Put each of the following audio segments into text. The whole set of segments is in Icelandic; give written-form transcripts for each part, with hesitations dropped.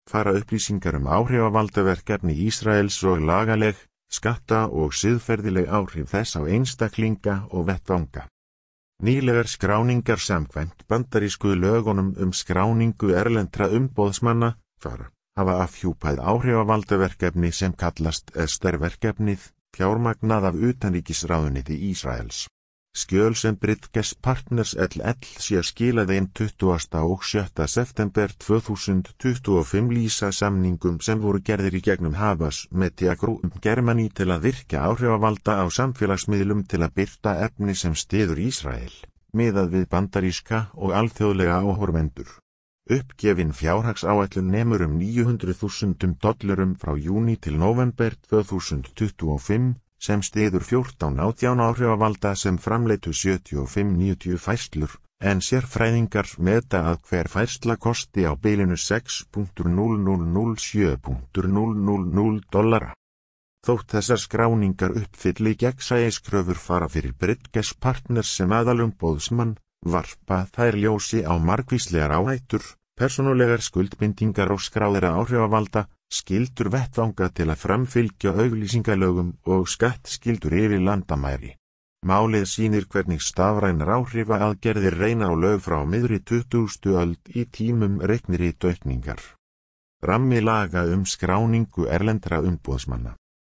fara upplýsingar áhrifavaldaverkefni Ísraels og lagaleg, skatta- og siðferðileg áhrif þess á einstaklinga og vettvanga. Nýlegar skráningar samkvæmt bandarísku lögunum skráningu erlendra umboðsmanna hafa afhjúpað áhrifavaldaverkefni sem kallast Esther-verkefnið, fjármagnað af utanríkisráðuneyti Ísraels. Skjöl sem Bridges Partners LLC skilaði inn 20. og 7. september 2025 lýsa samningum sem voru gerðir í gegnum Havas Media Group Germany til að virkja áhrifavalda á samfélagsmiðlum til að birta efni sem styður Ísrael, miðað við bandaríska og alþjóðlega áhorfendur. Uppgefin fjárhagsáætlun nemur $900.000 frá júní til nóvember 2025, sem styður 14 áhrifavalda sem framleitu 75-90 færslur, en sérfræðingar meta að hver færsla kosti á bilinu $6.0007.000. Þótt þessar skráningar uppfylli gegnsæiskröfur fara fyrir Bridges Partners sem aðalumboðsmann, varpa þær ljósi á margvíslegar áhættur, persónulegar skuldbindingar og skráðra áhrifavalda, skyldur vettvanga til að framfylgja auglýsingalögum og skattskyldur yfir landamæri. Málið sýnir hvernig stafrænar áhrifaaðgerðir reyna á lög frá miðri 20. öld í tímum reiknirit-aukningar. Rammi laga skráningu erlendra umboðsmanna.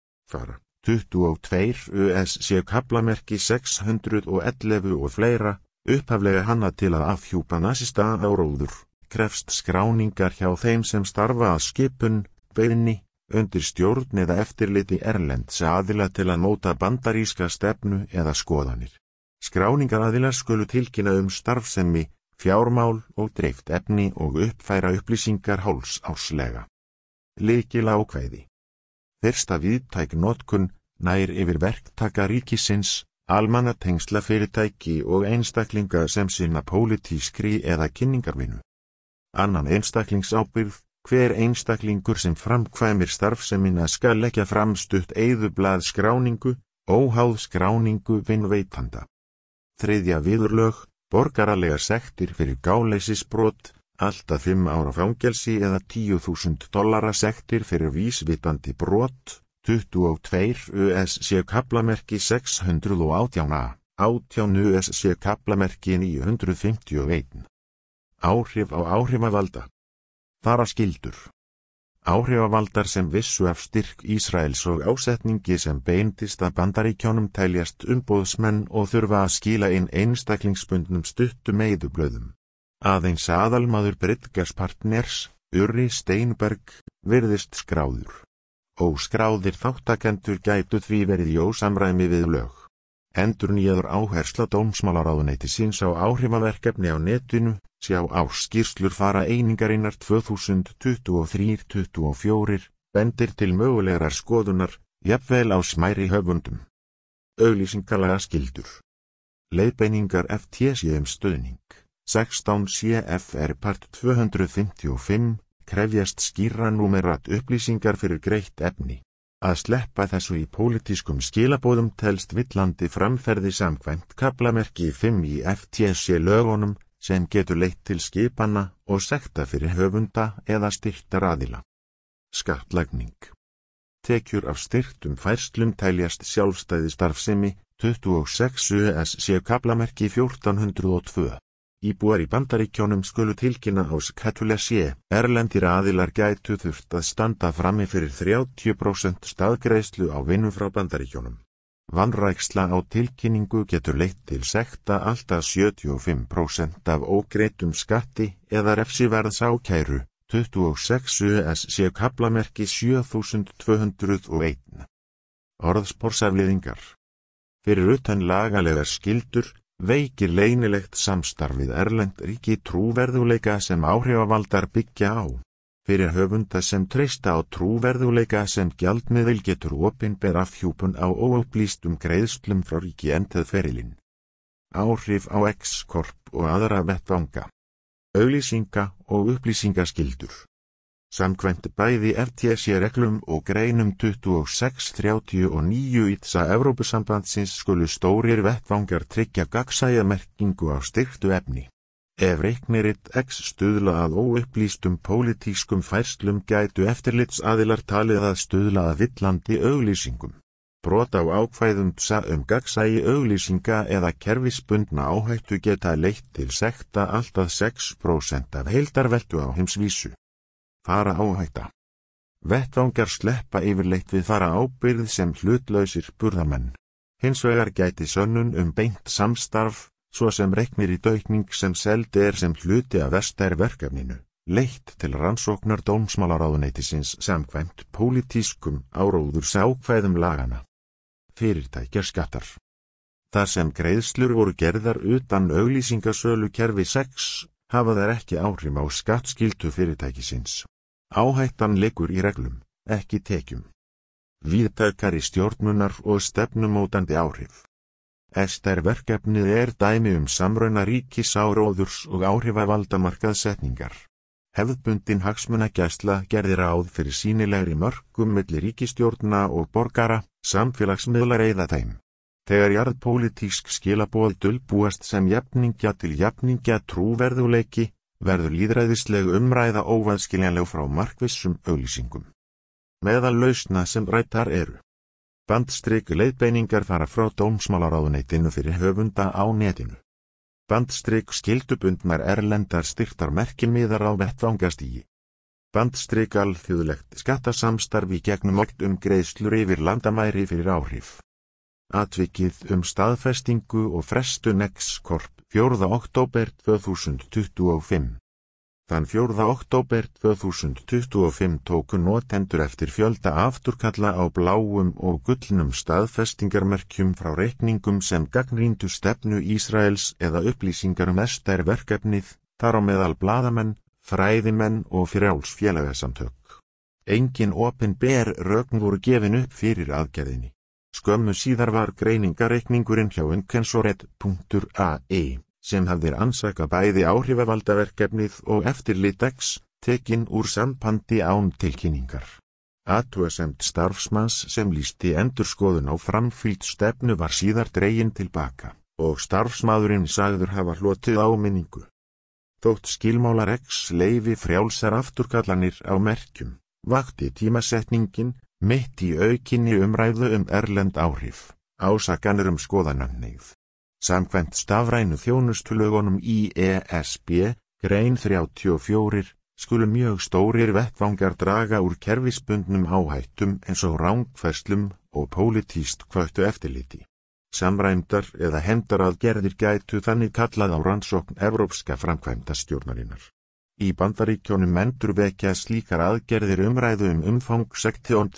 22 USC kaflamerki 611 og fleira, upphaflega hannað til að afhjúpa nasista áróður, krefst skráningar hjá þeim sem starfa að skipun, beiðni, undir stjórn eða eftirliti erlends aðila til að móta bandaríska stefnu eða skoðanir. Skráningaraðilar skulu tilkynna starfsemi, fjármál og dreift efni og uppfæra upplýsingar hálfsárslega. Lykilákvæði. Fyrsta víðtæk notkun nær yfir verktaka ríkisins, almannatengslafyrirtæki og einstaklinga sem sinna pólitískri eða kynningarvinnu. Annan einstaklingsábyrgð. Hver einstaklingur sem framkvæmir starfsemina skal leggja fram stutt eyðublað skráningu, óháð skráningu vinnuveitanda. Þriðja viðurlög, borgaralegar sektir fyrir gáleysisbrot, allt að 5 ára fangelsi eða $10.000 sektir fyrir vísvitandi brot, 22 USC kaflamerki 618A, 18 USC kaflamerki 951. Áhrif á áhrifavalda. Fara skyldur. Áhrifavaldar sem vissu af styrk Ísraels og ásetningi sem beindist að Bandaríkjunum teljast umboðsmenn og þurfa að skila inn einstaklingsbundnum stuttum eyðublöðum. Aðeins aðalmaður Bridges Partners, Uri Steinberg, virðist skráður. Óskráðir þáttakendur gætu því verið í ósamræmi við lög. Endurnýjaður áhersla dómsmálaráðuneytisins á áhrifaverkefni á netinu, sjá ársskýrslur fara einingarinnar 2023-24, bendir til mögulegrar skoðunar, jafnvel á smærri höfundum. Auglýsingalaga skyldur. Leiðbeiningar FTC stuðning. 16 CFR part 255, krefjast skýrra númerat upplýsingar fyrir greitt efni. Að sleppa þessu í pólitískum skilaboðum telst villandi framferði samkvæmt kaflamerki 5 í FTC lögunum, sem getur leitt til skipanna og sekta fyrir höfunda eða styrktaraðila. Skattlagning. Tekjur af styrktum færslum teljast sjálfstæði starfsemi, 26 USC kaflamerki 1402. Íbúar í Bandaríkjunum skulu tilkynna á skattlagningu. Erlendir aðilar gætu þurft að standa frammi fyrir 30% staðgreiðslu á vinnu frá Bandaríkjunum. Vanræksla á tilkynningu getur leitt til sekta alltaf 75% af ógreiddum skatti eða refsiverðs ákæru, 26 USC kaflamerki 7201. Orðsporsafleiðingar. Fyrir utan lagalegar skyldur, veikir leynilegt samstarfið erlend ríki trúverðuleika sem áhrifavaldar byggja á. Fyrir höfunda sem treysta á trúverðuleika sem gjaldmiðil getur opinber afhjúpun á óupplýstum greiðslum frá ríki endað ferilinn. Áhrif á X-korp og aðra vettvanga. Auglýsinga og upplýsingaskyldur. Samkvæmt bæði FTC reglum og greinum 2639 ITSA Evrópusambandsins skulu stórir vettvangar tryggja gagnsæja merkingu á styrktu efni. Ef reiknirit X stuðla að óupplýstum pólitískum færslum gætu eftirlitsaðilar talið að stuðla að villandi auglýsingum. Brot á ákvæðum gagnsæi auglýsinga eða kerfisbundna áhættu geta leitt til sekta allt að 6% af heildarveltu á heimsvísu. Fara áhætta. Vettvangar sleppa yfirleitt við fara ábyrgð sem hlutlausir burðarmenn. Hins vegar gæti sönnun beint samstarf, svo sem reikniritaukning sem seld sem hluti af verkefninu, leitt til rannsóknar dómsmálaráðuneytisins samkvæmt pólitískum áróðursákvæðum lagana. Fyrirtækjaskattar. Þar sem greiðslur voru gerðar utan auglýsingasölukerfi 6, hafa þær ekki áhrif á skattskyldu fyrirtækisins. Áhættan liggur í reglum, ekki tekjum. Víðtækari stjórnunar og stefnumótandi áhrif. Verkefnið dæmi samruna ríkisáróðurs og áhrifavaldamarkaðssetningar. Hefðbundin hagsmunagæsla gerði ráð fyrir sýnilegri mörkum milli ríkisstjórna og borgara, samfélagsmiðlar eyða þeim. Þegar jarðpólitísk skilaboð dulbúast sem jafningja til jafningja trúverðugleiki, verður lýðræðisleg umræða óaðskiljanleg frá markvissum auglýsingum. Meðal lausna sem ræddar eru. Bandstrik leiðbeiningar fara frá dómsmálaráðuneytinu fyrir höfunda á netinu. Bandstrik skyldubundnar erlendar styrktar merkimiðar á vettvangastigi. Bandstrik alþjóðlegt skattasamstarf í gegnum greiðslur yfir landamæri fyrir áhrif. Atvikið staðfestingu og frestun X-Corp 4. október 2025. Þann 4. október 2025 tóku notendur eftir fjölda afturkalla á bláum og gullnum staðfestingarmerkjum frá reikningum sem gagnrýndu stefnu Ísraels eða upplýsingar verkefnið, þar á meðal blaðamenn, fræðimenn og frjáls félagasamtök. Engin opinber rök voru gefin upp fyrir aðgerðinni. Skömmu síðar var greiningareikningurinn hjá Unkensoret.ai, sem hafði ansakað bæði áhrifavaldaverkefnið og eftirlit X, tekin úr sambandi án tilkynningar. Athugasemd starfsmanns sem lýsti endurskoðun á framfylgd stefnu var síðar dregin til baka, og starfsmaðurinn sagður hafa hlotið áminningu. Þótt skilmálar X leyfi frjálsar afturkallanir á merkjum, vakti tímasetningin, mitt í aukinni umræðu erlend áhrif, ásakanir skoðanahneigð. Samkvæmt stafrænu þjónustulögunum ESB, grein 34, skulu mjög stórir vettvangar draga úr kerfisbundnum áhættum eins og rangfærslum og pólitískt hvöttu eftirliti. Samræmdar eða hefndaraðgerðir gætu þannig kallað á rannsókn evrópska framkvæmdastjórnarinnar. Í Bandaríkjunum endurvekja slíkar aðgerðir umræðu umfang sektón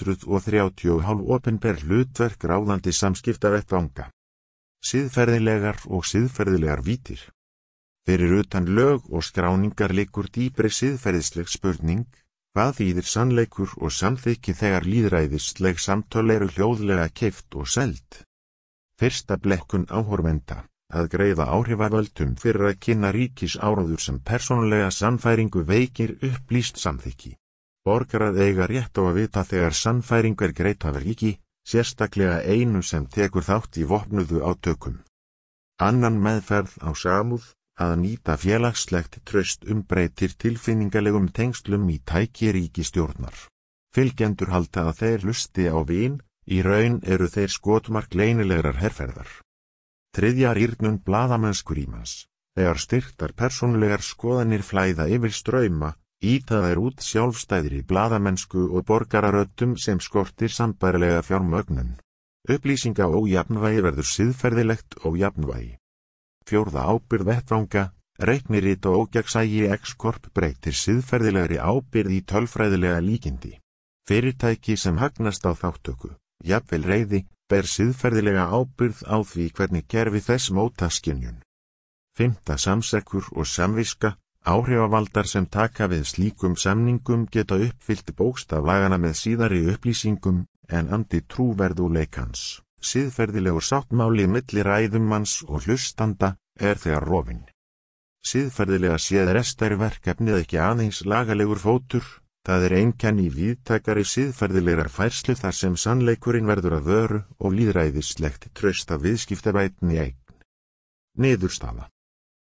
230 opinber hlutverk ráðandi samskiptavettvanga. Siðferðilegar og siðferðilegar vítir. Fyrir utan lög og skráningar liggur dýpri siðferðisleg spurning, hvað þýðir sannleikur og samþykki þegar lýðræðisleg samtöl eru hljóðlega keypt og selt. Fyrsta blekkun áhorfenda, að greiða áhrifavöldum fyrir að kynna ríkisáróður sem persónulega sannfæringu veikir upplýst samþykki. Borgarar eiga rétt á að vita þegar sannfæring greidd af ríki, sérstaklega einu sem tekur þátt í vopnuðu átökum. Annan meðferð á samúð, að nýta félagslegt traust breytir tilfinningalegum tengslum í tæki ríkisstjórnar. Fylgjendur halda að þeir hlusti á vin, í raun eru þeir skotmark leynilegrar herferðar. Þriðja rýrnun blaðamennskurímans, þegar styrktar persónulegar skoðanir flæða yfir strauma, ýta þær út sjálfstæðri blaðamennsku og borgararöddum sem skortir sambærilega fjármögnun. Upplýsinga ójafnvægi verður siðferðilegt ójafnvægi. Fjórða ábyrgð vettvanga, reiknirit og ógagnsæi X-Corp breytir siðferðilegri ábyrgð í tölfræðilega líkindi. Fyrirtæki sem hagnast á þáttöku, jafnvel reiði, ber siðferðilega ábyrgð á því hvernig kerfi þess móta skynjun. Fimmta samsekkur og samviska, áhrifavaldar sem taka við slíkum samningum geta uppfyllt bókstaflagana með síðari upplýsingum en andi trúverðugleikans. Siðferðilegur sáttmáli milli ræðumanns og hlustanda þegar rofinn. Siðferðilega séð verkefnið ekki aðeins lagalegur fótur, það einkenni víðtækari siðferðilegar færslu þar sem sannleikurinn verður að vöru og lýðræðislegt traust af viðskiptabætni eign. Niðurstaða.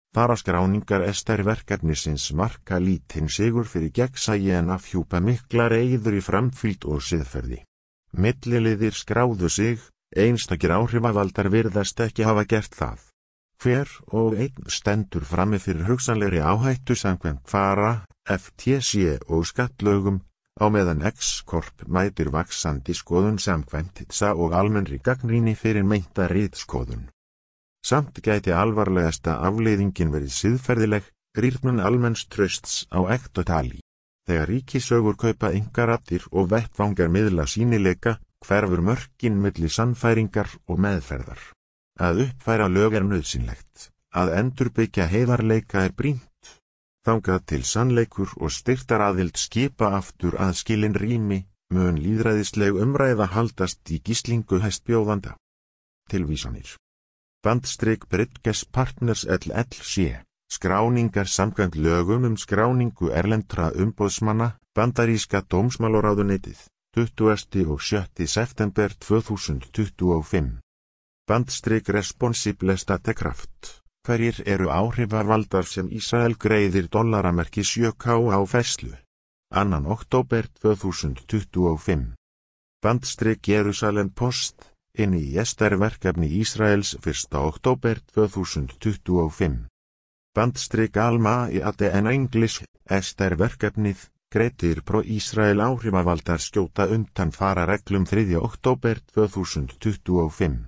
Fara skráningar verkefnisins marka lítinn sigur fyrir gegnsæi en afhjúpa miklar eyður í framfylgd og siðferði. Milliliðir skráðu sig, einstakir áhrifavaldar virðast ekki hafa gert það. Hver og einn stendur frammi fyrir hugsanlegri áhættu samkvæmt Fara, FTC og skattlögum, á meðan X-Corp mætir vaxandi skoðun samkvæmt TSA og almennri gagnrýni fyrir meinta ritskoðun. Samt gæti alvarlegasta afleiðingin verið siðferðileg, rýrnun almenns trausts á ekta tali. Þegar ríkissögur kaupa einkaraddir og vettvangar miðla sýnileika, hverfur mörkin milli sannfæringar og meðferðar. Að uppfæra lög nauðsynlegt, að endurbyggja heiðarleika brýnt. Þangað til sannleikur og styrktaraðild skipa aftur að skilin rými, mun lýðræðisleg umræða haldast í gíslingu hæstbjóðanda. Tilvísanir. Bridges Partners LLC, skráningar samkvæmt lögum skráningu erlendra umboðsmanna, bandaríska dómsmálaráðuneytið, 20. og 7. september 2025. Responsible Statecraft, hverjir eru áhrifavaldar sem Ísrael greiðir dollaramerki 7K á færslu. 2. október 2025. Jerusalem Post, inni í verkefni Ísraels 1. október 2025. Alma í ADN English, verkefnið, greitir pro-Ísrael áhrifavaldar skjóta undan Fara reglum 3. október 2025.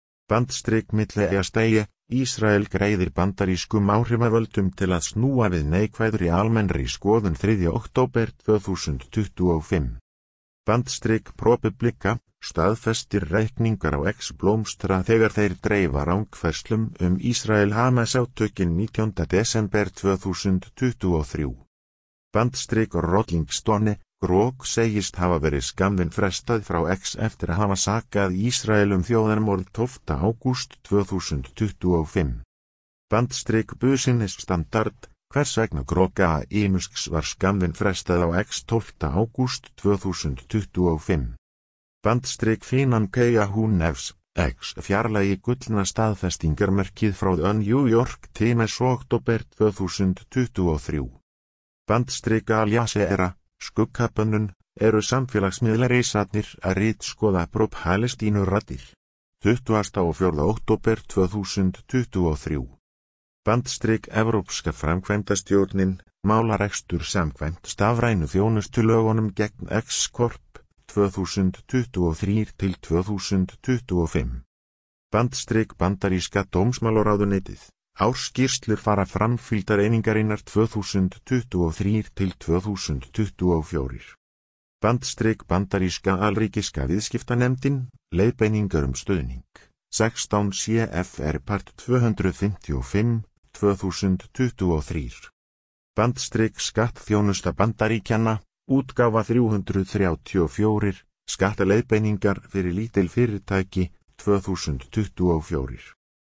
Milli Ísrael greiðir bandarískum áhrifavöldum til að snúa við neikvæðri almennri skoðun 3. október 2025. ProPublica, staðfestir reikningar á X-blómstra þegar þeir dreifa rangfærslum Ísrael Hamas átökin 19. desember 2023. Rolling Stone, Grog segist hafa verið skammvinn frestað frá X eftir að hafa sakað Ísrael þjóðarmorð 12. ágúst 2025. Business Standard, hvers vegna Groga Musks var skammvinn frestað á X 12. ágúst 2025. Finan Yahoo News, X fjarlægi gullna staðfestingarmerkið frá New York Times október 2023. Al Jazeera, skuggabönnun, eru samfélagsmiðlareisarnir að ritskoða pro-Palestínu-raddir. 24. október 2023. Evrópska framkvæmdastjórnin, málarekstur samkvæmt stafrænu þjónustulögunum gegn X-Corp, 2023 til 2025. Bandaríska dómsmálaráðuneytið, ársskýrslur fara framfylgdar einingarinnar 2023 til 2024. Bandaríska alríkiska viðskiptanefndin, leiðbeiningar stuðning, 16 CFR part 255, 2023. Skattþjónusta Bandaríkjanna, útgáfa 334, skattaleiðbeiningar fyrir lítil fyrirtæki, 2024.